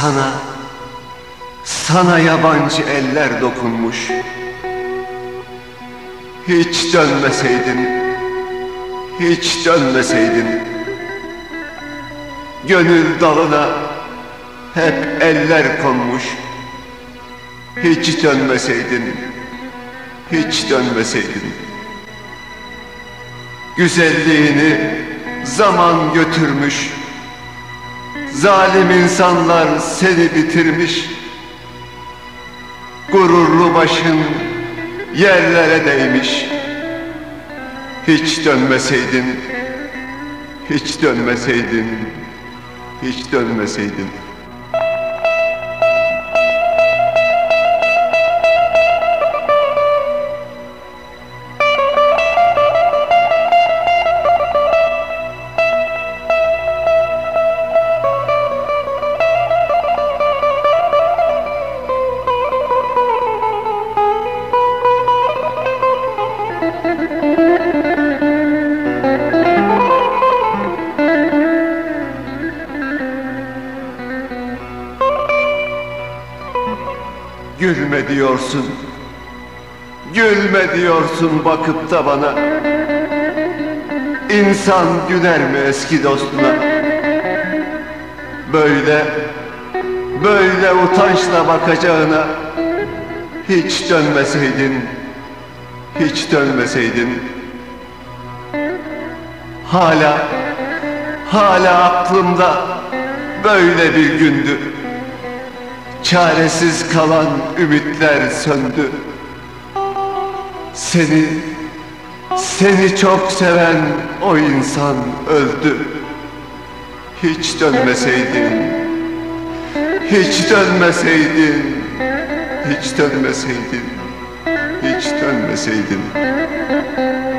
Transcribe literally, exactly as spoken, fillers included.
Sana, sana yabancı eller dokunmuş. Hiç dönmeseydin, hiç dönmeseydin. Gönül dalına hep eller konmuş. Hiç dönmeseydin, hiç dönmeseydin. Güzelliğini zaman götürmüş. Zalim insanlar seni bitirmiş. Gururlu başın yerlere değmiş. Hiç dönmeseydin, hiç dönmeseydin, hiç dönmeseydin. Gülme diyorsun, gülme diyorsun bakıp da bana. İnsan güler mi eski dostuna? Böyle, böyle utançla bakacağına hiç dönmeseydin, hiç dönmeseydin. Hala, hala aklımda böyle bir gündü. Çaresiz kalan ümitler söndü. Seni, seni çok seven o insan öldü. Hiç dönmeseydin, hiç dönmeseydin, hiç dönmeseydin, hiç dönmeseydin.